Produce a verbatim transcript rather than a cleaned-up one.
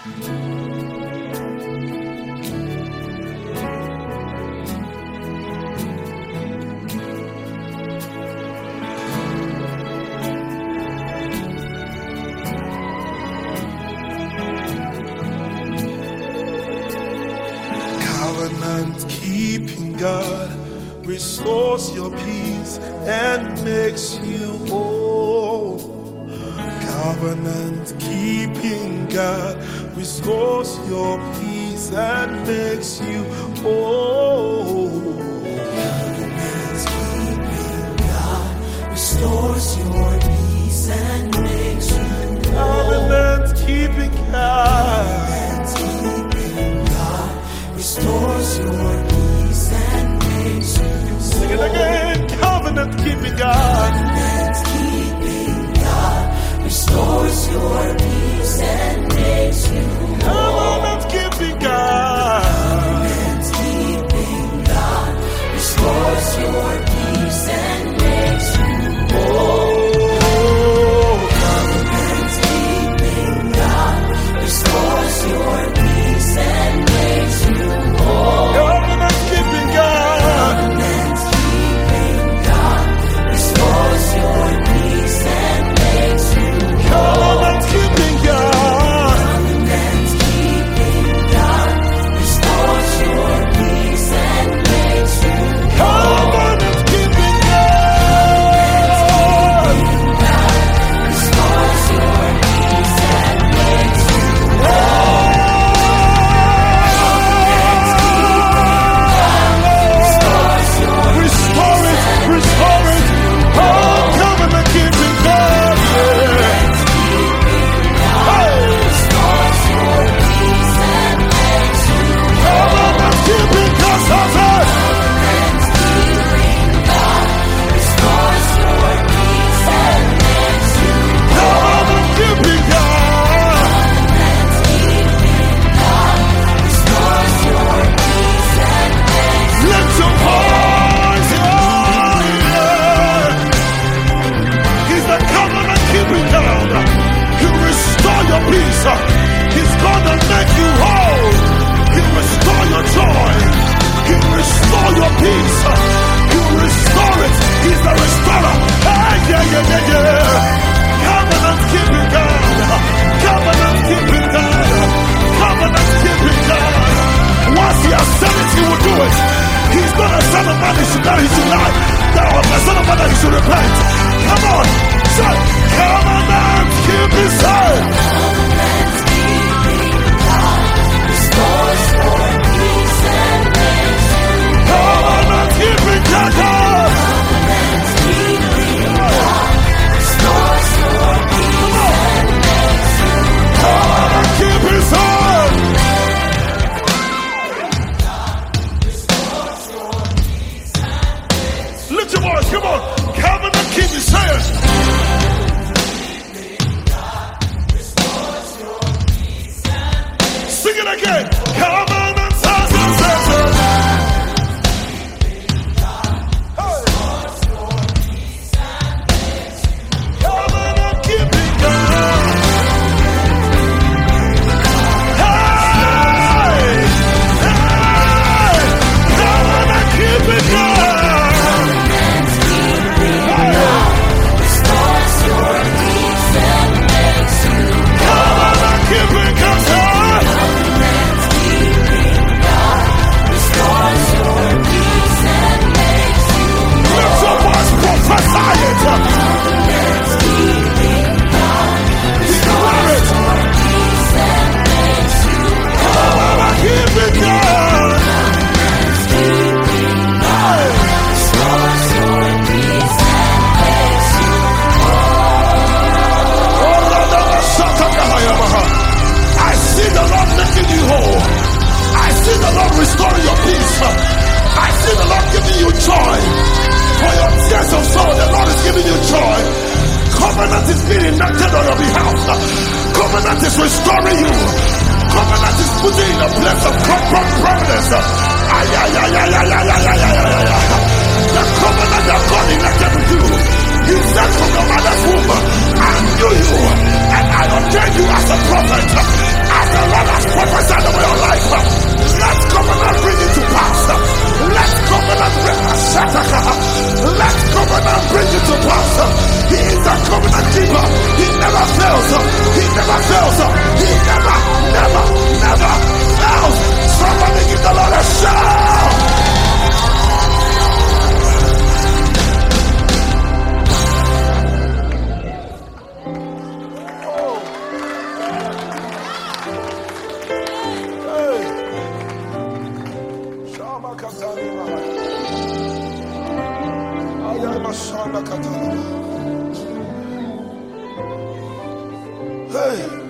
Covenant keeping God restores your peace and makes you whole. Covenant keeping God restores your peace and makes you whole. Covenant keeping God restores your peace and makes you whole. Covenant keeping God restores your peace and makes you whole. Sing it again. Covenant keeping God. Covenant keeping God restores your peace and makes you whole. Covenant keeping God. Covenant keeping God restores your peace and makes you whole. Covenant keeping God restores your peace and makes you whole. Covenant keeping God. Covenant keeping God restores your peace and makes you whole. Covenant keeping God. Covenant keeping God restores your peace and makes you whole. Covenant keeping God. God restores your peace and makes you whole. Restore it, restore it. Oh, covenant keeping God. Covenant keeping God. Covenant keeping God. Lift your voice. Yeah. He's the covenant keeping God. He'll restore your peace. He's gonna make you whole. He'll restore your joy. He'll restore your peace. He'll restore it. He's the restorer. Hey, yeah, yeah, yeah, yeah. Covenant keeping God. Covenant keeping God. Covenant keeping God. Once he has said it, he will do it. He's not a son of man, he should die, he should lie. Now, a son of man, he should repent. Come on, say, covenant keeping God. Covenant keeping God restores your peace and makes you whole. Covenant keeping God. Covenant keeping God restores your peace and makes you whole. Covenant keeping God. Lift your voice, come on. Covenant keeping God. Sing it again. Covenant keeping Covenant keeping God. Hey, hey, covenant keeping God. Restores your peace and makes you Covenant keeping God. Covenant keeping God restores your peace and makes you Lift your voice, prophesy it. Covenant keeping God Declare it. your peace and makes you Covenant keeping God. keeping God restores your peace and makes you I see the Lord making you whole. I see the Lord restoring your peace. I see the Lord giving you joy. For your tears of sorrow, the Lord is giving you joy. Covenant is being enacted on your behalf. Covenant is restoring you. Covenant is putting you in a place of comfort providence. Ay, ay, ay, ay, ay, ay, ay, ay, ay, ay, ay. The covenant that God enacted with you. He said from your mother's womb, I knew you, and I ordained you as a prophet, as the Lord Hey.